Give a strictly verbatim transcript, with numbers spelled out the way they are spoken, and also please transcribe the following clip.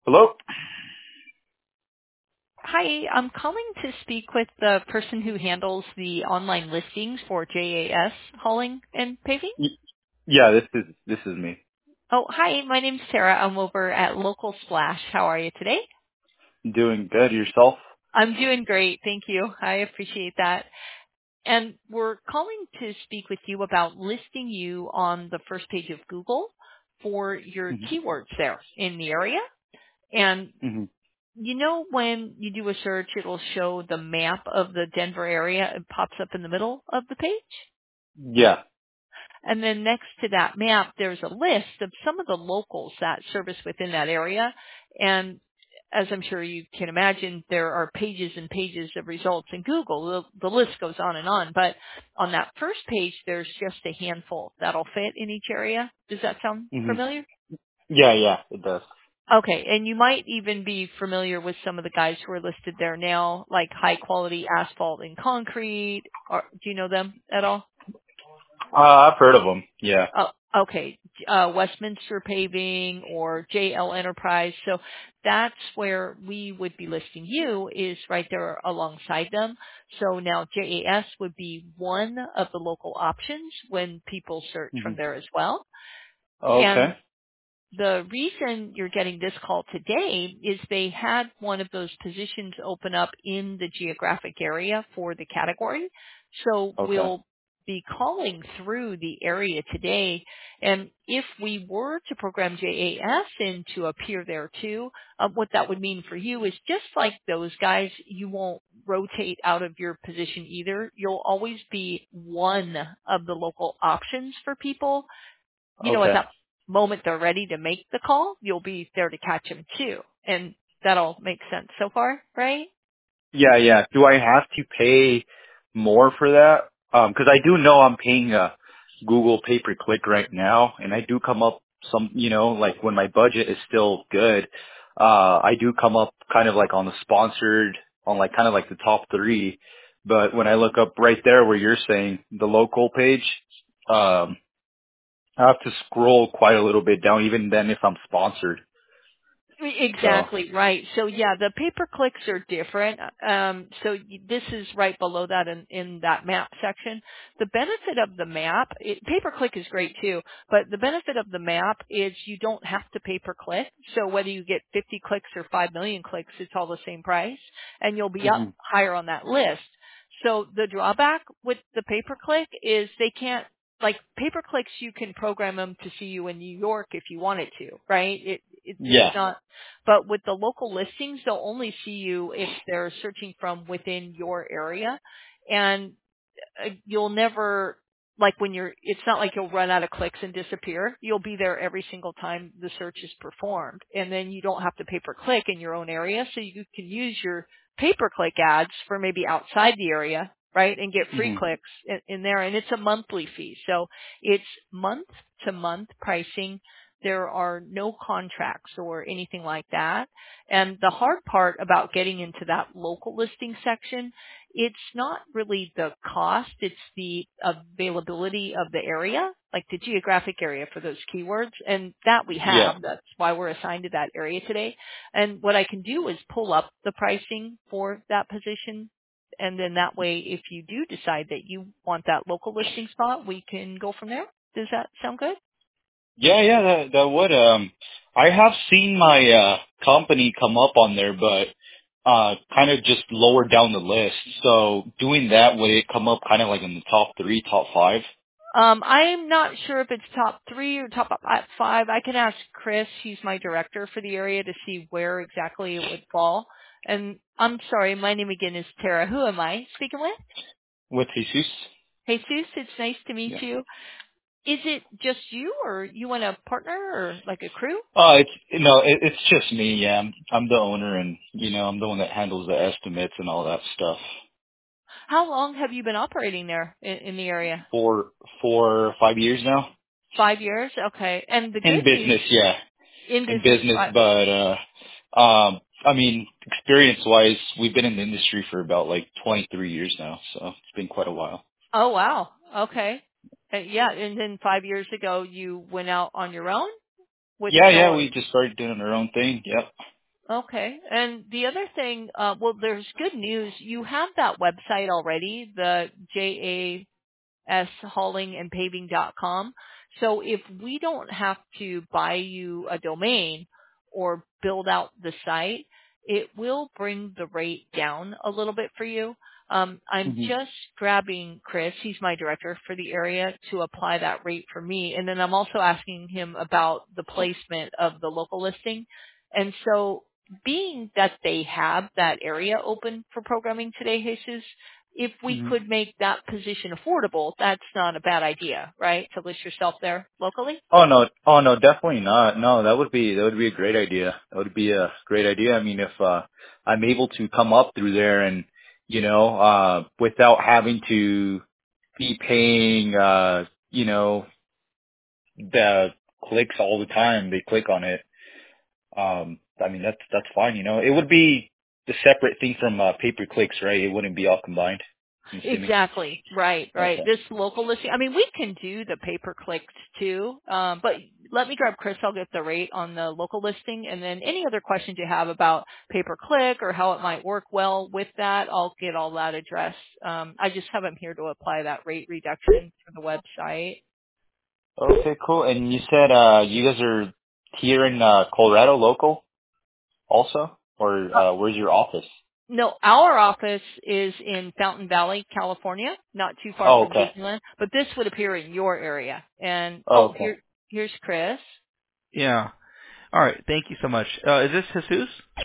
Hello? Hi, I'm calling to speak with the person who handles the online listings for J A S Hauling and Paving. Y- Yeah, this is this is me. Oh, hi, my name's Sarah. I'm over at Local Splash. How are you today? Doing good yourself? I'm doing great. Thank you. I appreciate that. And we're calling to speak with you about listing you on the first page of Google for your hmm keywords there in the area. And hmm you know when you do a search, it'll show the map of the Denver area. It pops up in the middle of the page. Yeah. And then next to that map, there's a list of some of the locals that service within that area. And as I'm sure you can imagine, there are pages and pages of results in Google. The, the list goes on and on. But on that first page, there's just a handful that'll fit in each area. Does that sound hmm familiar? Yeah, yeah, it does. Okay, and you might even be familiar with some of the guys who are listed there now, like High Quality Asphalt and Concrete. Or, do you know them at all? Uh, I've heard of them. Yeah. Oh, okay. Uh, Westminster Paving or J L Enterprise. So that's where we would be listing you, is right there alongside them. So now J A S would be one of the local options when people search hmm from there as well. And Okay. the reason you're getting this call today is they had one of those positions open up in the geographic area for the category. So Okay. we'll be calling through the area today. And if we were to program J A S in to appear there too, uh, what that would mean for you is just like those guys, you won't rotate out of your position either. You'll always be one of the local options for people. You know, at Okay. that moment they're ready to make the call, you'll be there to catch them too. And that'll make sense so far, right? Yeah, yeah. Do I have to pay more for that? Um, 'cause I do know I'm paying a Google pay per click right now, and I do come up some, you know, like when my budget is still good, uh, I do come up kind of like on the sponsored, on like kind of like the top three. But when I look up right there where you're saying the local page, um, I have to scroll quite a little bit down, even then if I'm sponsored. So, Exactly right. So yeah, the pay per clicks are different. Um, so y- this is right below that in, in that map section. The benefit of the map, it, pay per click is great too, but the benefit of the map is you don't have to pay per click. So whether you get fifty clicks or five million clicks, it's all the same price, and you'll be up hmm higher on that list. So the drawback with the pay per click is they can't, like pay per clicks, you can program them to see you in New York if you wanted to, right? It, it it's yeah. not, but with the local listings, they'll only see you if they're searching from within your area. And uh, you'll never, like when you're, it's not like you'll run out of clicks and disappear. You'll be there every single time the search is performed. And then you don't have to pay per click in your own area. So you can use your pay per click ads for maybe outside the area, right? And get free hmm clicks in, in there. And it's a monthly fee. So it's month to month pricing. There are no contracts or anything like that. And the hard part about getting into that local listing section, it's not really the cost, it's the availability of the area, like the geographic area for those keywords. And that we Yeah. have. That's why we're assigned to that area today. And what I can do is pull up the pricing for that position. And then that way, if you do decide that you want that local listing spot, we can go from there. Does that sound good? Yeah, yeah, that, that would, um, I have seen my, uh, company come up on there, but, uh, kind of just lower down the list. So doing that, would it come up kind of like in the top three, top five? Um, I'm not sure if it's top three or top fi- five. I can ask Chris. He's my director for the area to see where exactly it would fall. And I'm sorry, my name again is Tara. Who am I speaking with? With Jesus? Jesus, it's nice to meet Yeah. you. Is it just you, or you want a partner, or like a crew? Uh, it's, no, it, it's just me, yeah. I'm, I'm the owner and, you know, I'm the one that handles the estimates and all that stuff. How long have you been operating there in, in the area? For, for five years now? Five years? Okay. And the In good news business, yeah. in In business, business, I, but uh um I mean, experience wise, we've been in the industry for about like twenty-three years now, so it's been quite a while. oh wow, okay. Uh, yeah, and then five years ago you went out on your own with Yeah, yeah, no. we just started doing our own thing. Yep. Okay. And the other thing, uh, well, there's good news. You have that website already, the J A S hauling and paving dot com. So if we don't have to buy you a domain or build out the site, it will bring the rate down a little bit for you. Um, I'm Hmm. just grabbing Chris, he's my director for the area, to apply that rate for me. And then I'm also asking him about the placement of the local listing. And so being that they have that area open for programming today, Jesus, if we Hmm. could make that position affordable, that's not a bad idea, right? To list yourself there locally? Oh no, oh no, definitely not. No, that would be that would be a great idea. That would be a great idea. I mean, if uh I'm able to come up through there and you know, uh without having to be paying uh, you know, the clicks all the time, they click on it. Um I mean that's that's fine, you know. It would be the separate thing from uh, pay per clicks, right? It wouldn't be all combined, I'm assuming. Exactly. Right, right. Okay. This local listing, I mean, we can do the pay-per-clicks too, um, but let me grab Chris. I'll get the rate on the local listing. And then any other questions you have about pay-per-click or how it might work well with that, I'll get all that addressed. Um, I just have him here to apply that rate reduction for the website. Okay, cool. And you said uh you guys are here in uh Colorado local also? Or Uh, uh where's your office? no, our office is in Fountain Valley, California, not too far Oh, from okay. Disneyland, but this would appear in your area. And, Oh, oh, okay. here, here's Chris. Yeah. All right. Thank you so much. Uh, is this Jesus?